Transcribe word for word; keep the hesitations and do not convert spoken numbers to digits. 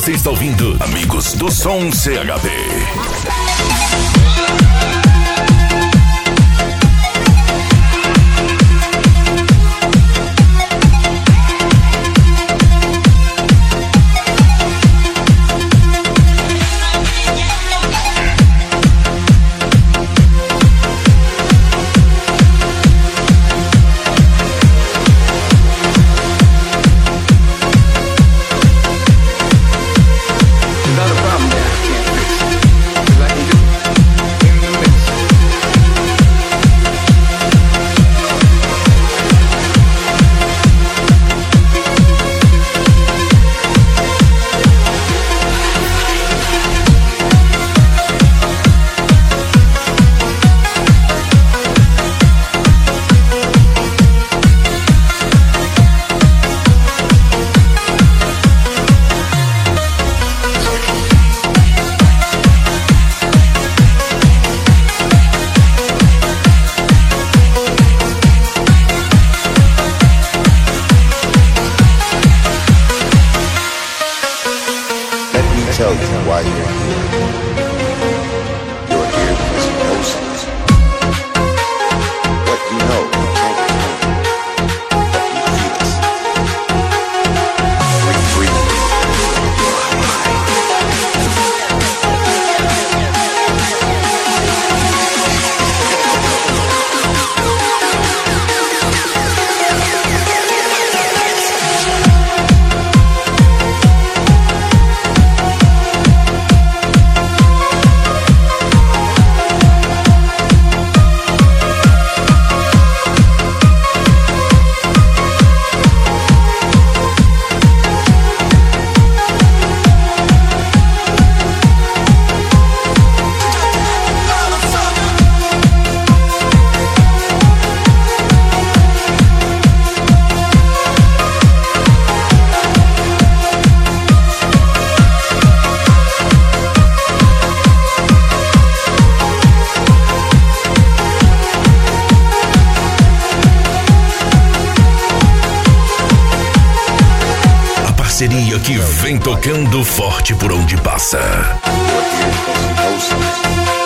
Você está ouvindo Amigos do Som C H D. Tell you why you're here. You're here because you know something. What you know, you can't explain. You feel it. Breathe, breathe. Parceria que vem tocando forte por onde passa. You're here because you know something.